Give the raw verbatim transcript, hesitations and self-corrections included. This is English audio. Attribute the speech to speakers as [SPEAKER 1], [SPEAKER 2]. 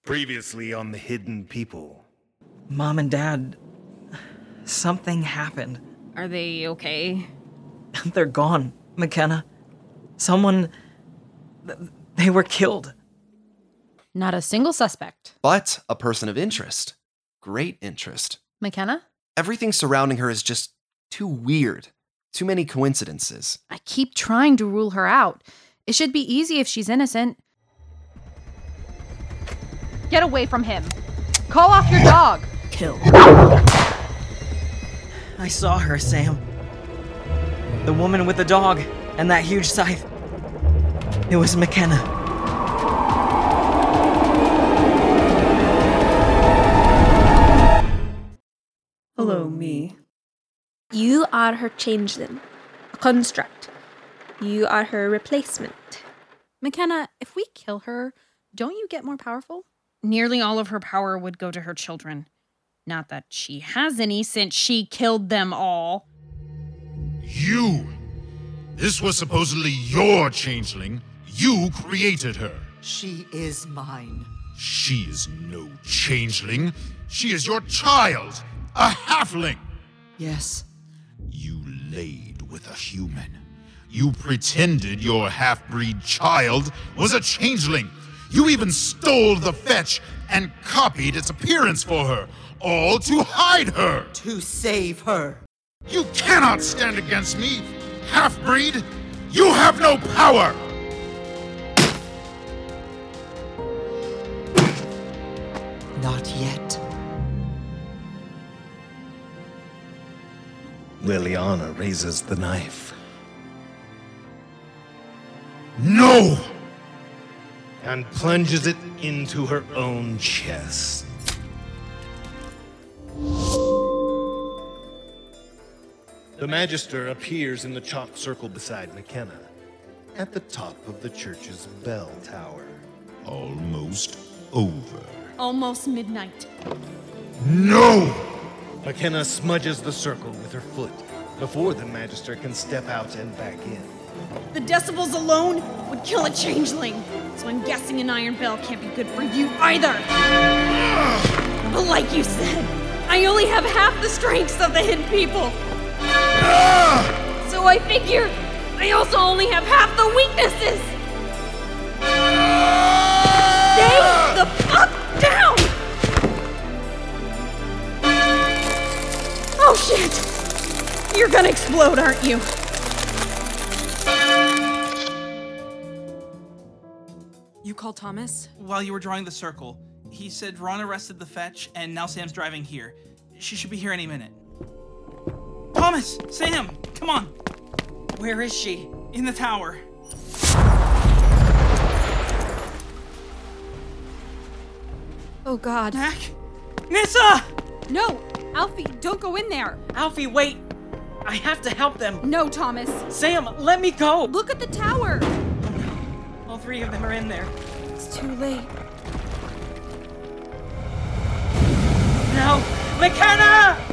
[SPEAKER 1] Previously on The Hidden People.
[SPEAKER 2] Mom and Dad, something happened.
[SPEAKER 3] Are they okay?
[SPEAKER 2] They're gone, McKenna. Someone... They were killed.
[SPEAKER 3] Not a single suspect.
[SPEAKER 4] But a person of interest. Great interest.
[SPEAKER 3] McKenna?
[SPEAKER 4] Everything surrounding her is just too weird. Too many coincidences.
[SPEAKER 3] I keep trying to rule her out. It should be easy if she's innocent. Get away from him. Call off your dog.
[SPEAKER 2] Kill. I saw her, Sam. The woman with the dog and that huge scythe. It was McKenna.
[SPEAKER 5] Hello, me.
[SPEAKER 6] You are her changeling, a construct. You are her replacement.
[SPEAKER 3] McKenna, if we kill her, don't you get more powerful? Nearly all of her power would go to her children. Not that she has any, since she killed them all.
[SPEAKER 7] You! This was supposedly your changeling. You created her.
[SPEAKER 8] She is mine.
[SPEAKER 7] She is no changeling. She is your child, a halfling.
[SPEAKER 8] Yes.
[SPEAKER 7] You laid with a human. You pretended your half-breed child was a changeling. You even stole the fetch and copied its appearance for her, all to hide her.
[SPEAKER 8] To save her.
[SPEAKER 7] You cannot stand against me, half-breed. You have no power.
[SPEAKER 8] Not yet.
[SPEAKER 1] Liliana raises the knife.
[SPEAKER 7] No!
[SPEAKER 1] And plunges it into her own chest. The Magister appears in the chalk circle beside McKenna, at the top of the church's bell tower.
[SPEAKER 7] Almost over.
[SPEAKER 3] Almost midnight.
[SPEAKER 7] No!
[SPEAKER 1] McKenna smudges the circle with her foot before the Magister can step out and back in.
[SPEAKER 3] The decibels alone would kill a changeling. So I'm guessing an iron bell can't be good for you either. But like you said, I only have half the strengths of the Hidden People. So I figure I also only have half the weaknesses. Stay the fuck down! Oh shit! You're gonna explode, aren't you?
[SPEAKER 5] You called Thomas?
[SPEAKER 9] While you were drawing the circle. He said Ron arrested the fetch, and now Sam's driving here. She should be here any minute. Thomas! Sam! Come on!
[SPEAKER 2] Where is she?
[SPEAKER 9] In the tower.
[SPEAKER 5] Oh god.
[SPEAKER 9] Mac? Nissa!
[SPEAKER 5] No! Alfie, don't go in there!
[SPEAKER 2] Alfie, wait! I have to help them.
[SPEAKER 5] No, Thomas!
[SPEAKER 2] Sam, let me go!
[SPEAKER 5] Look at the tower!
[SPEAKER 2] All three of them are in there.
[SPEAKER 5] It's too late.
[SPEAKER 2] No! McKenna!